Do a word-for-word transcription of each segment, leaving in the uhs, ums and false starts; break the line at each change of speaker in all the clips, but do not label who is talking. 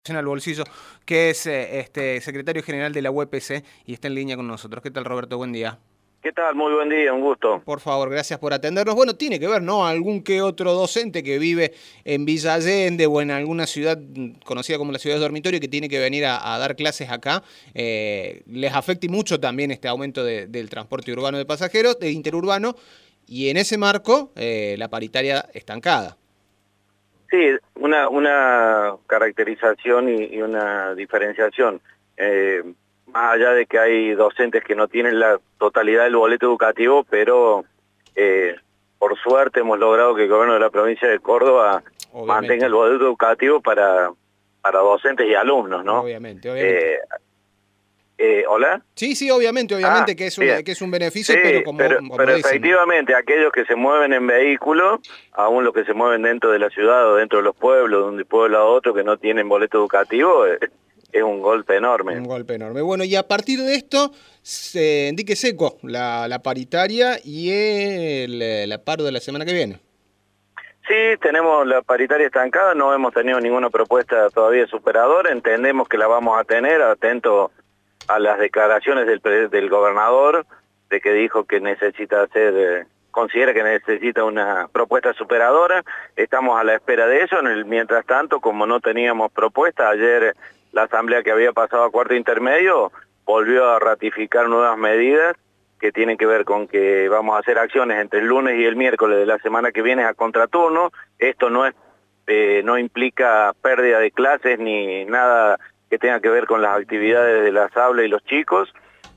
al bolsillo, que es eh, este secretario general de la U E P C y está en línea con nosotros. ¿Qué tal, Roberto? Buen día.
¿Qué tal? Muy buen día, un gusto.
Por favor, gracias por atendernos. Bueno, tiene que ver, ¿no? Algún que otro docente que vive en Villa Allende o en alguna ciudad conocida como la ciudad de dormitorio que tiene que venir a, a dar clases acá. Eh, les afecta y mucho también este aumento de, del transporte urbano de pasajeros, de interurbano, y en ese marco, eh, la paritaria estancada.
Sí, una, una caracterización y, y una diferenciación. Eh, más allá de que hay docentes que no tienen la totalidad del boleto educativo, pero eh, por suerte hemos logrado que el gobierno de la provincia de Córdoba mantenga
Obviamente.
el boleto educativo para, para docentes y alumnos, ¿no?
Obviamente, obviamente.
Eh, eh, ¿Hola?
Sí, sí, obviamente,
Ah,
obviamente que es un,
bien.
que es un
Sí,
beneficio, pero como,
pero,
como
pero
dicen, ¿no?
efectivamente aquellos que se mueven en vehículo, aún los que se mueven dentro de la ciudad o dentro de los pueblos, de un pueblo a otro que no tienen boleto educativo, eh, es un golpe enorme.
Un golpe enorme. Bueno, y a partir de esto, se indique seco la, la paritaria y el, el paro de la semana que viene.
Sí, tenemos la paritaria estancada, no hemos tenido ninguna propuesta todavía superadora, entendemos que la vamos a tener, atento a las declaraciones del, pre- del gobernador, de que dijo que necesita hacer, eh, considera que necesita una propuesta superadora, estamos a la espera de eso. En el, mientras tanto, como no teníamos propuesta, ayer la asamblea que había pasado a cuarto intermedio volvió a ratificar nuevas medidas que tienen que ver con que vamos a hacer acciones entre el lunes y el miércoles de la semana que viene a contraturno. Esto no es, eh, no implica pérdida de clases ni nada que tenga que ver con las actividades de las aulas y los chicos.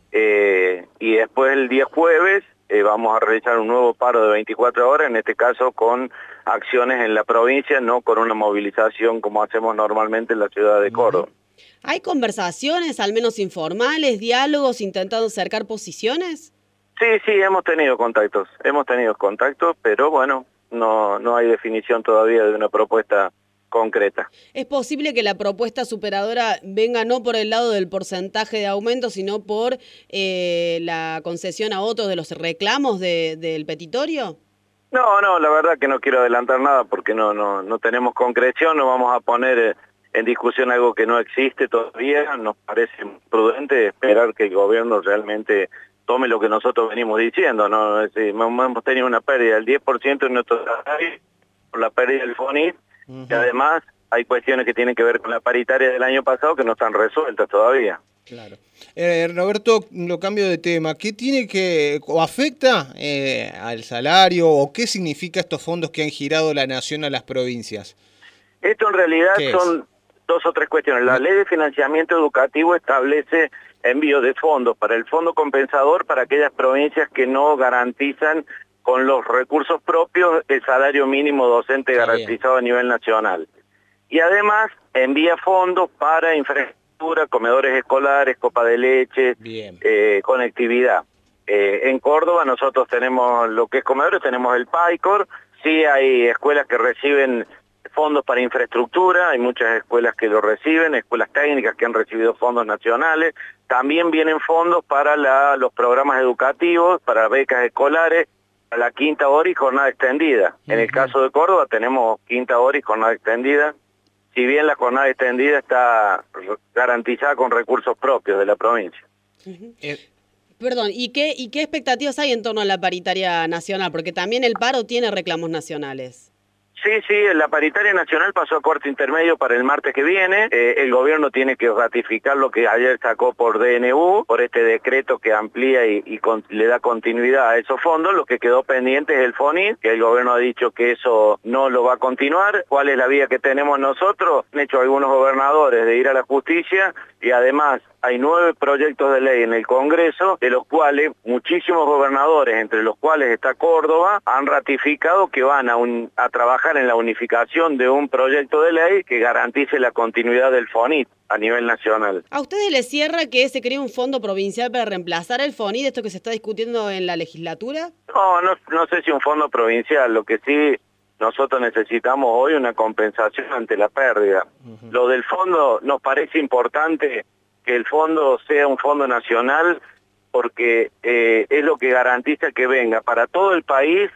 Eh, y después el día jueves eh, vamos a realizar un nuevo paro de veinticuatro horas, en este caso con acciones en la provincia, no con una movilización como hacemos normalmente en la ciudad de
Ujú.
Córdoba.
¿Hay conversaciones, al menos informales, diálogos, intentando acercar posiciones?
Sí, sí, hemos tenido contactos, hemos tenido contactos, pero bueno, no, no hay definición todavía de una propuesta concreta.
¿Es posible que la propuesta superadora venga no por el lado del porcentaje de aumento, sino por eh, la concesión a otros de los reclamos de- del petitorio?
No, no, la verdad que no quiero adelantar nada porque no, no, no tenemos concreción, no vamos a poner eh, en discusión algo que no existe todavía. Nos parece prudente esperar que el gobierno realmente tome lo que nosotros venimos diciendo, ¿no? Es decir, hemos tenido una pérdida del diez por ciento en nuestro salario por la pérdida del FONIT, y
Ujú.
además hay cuestiones que tienen que ver con la paritaria del año pasado que no están resueltas todavía.
Claro. Eh, Roberto, lo cambio de tema. ¿Qué tiene que, o afecta eh, al salario, o qué significa estos fondos que han girado la nación a las provincias?
Esto en realidad
¿Qué es?
son dos o tres cuestiones. La
Me-
ley de financiamiento educativo establece envío de fondos para el fondo compensador para aquellas provincias que no garantizan con los recursos propios el salario mínimo docente
Está bien.
garantizado a nivel nacional. Y además envía fondos para infraestructura, comedores escolares, copa de leche,
Bien.
eh, conectividad. Eh, en Córdoba nosotros tenemos lo que es comedores, tenemos el PAICOR, sí hay escuelas que reciben fondos para infraestructura, hay muchas escuelas que lo reciben, escuelas técnicas que han recibido fondos nacionales, también vienen fondos para la, los programas educativos, para becas escolares, para la quinta hora y jornada extendida. En el
Ujú.
caso de Córdoba tenemos quinta hora y jornada extendida, si bien la jornada extendida está garantizada con recursos propios de la provincia.
Ujú.
Eh,
Perdón, ¿y qué, ¿y qué expectativas hay en torno a la paritaria nacional? Porque también el paro tiene reclamos nacionales.
Sí, sí, la paritaria nacional pasó a corte intermedio para el martes que viene. Eh, el gobierno tiene que ratificar lo que ayer sacó por D N U, por este decreto que amplía y, y con, le da continuidad a esos fondos. Lo que quedó pendiente es el FONIT, que el gobierno ha dicho que eso no lo va a continuar. ¿Cuál es la vía que tenemos nosotros? Han hecho algunos gobernadores de ir a la justicia y además hay nueve proyectos de ley en el Congreso, de los cuales muchísimos gobernadores, entre los cuales está Córdoba, han ratificado que van a, un, a trabajar en la unificación de un proyecto de ley que garantice la continuidad del FONIT a nivel nacional.
¿A ustedes les cierra que se cree un fondo provincial para reemplazar el FONI de esto que se está discutiendo en la legislatura?
No, no, no sé si un fondo provincial, lo que sí nosotros necesitamos hoy una compensación ante la pérdida.
ujú.
Lo del fondo nos parece importante que el fondo sea un fondo nacional porque eh, es lo que garantiza que venga para todo el país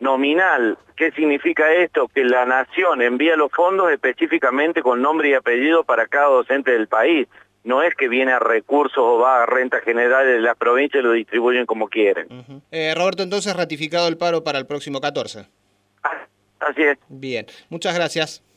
nominal. ¿Qué significa esto? Que la nación envía los fondos específicamente con nombre y apellido para cada docente del país. No es que viene a recursos o va a rentas generales de las provincias y lo distribuyen como quieren.
Uh-huh. eh, Roberto, entonces ratificado el paro para el próximo catorce.
Así es.
Bien, muchas gracias.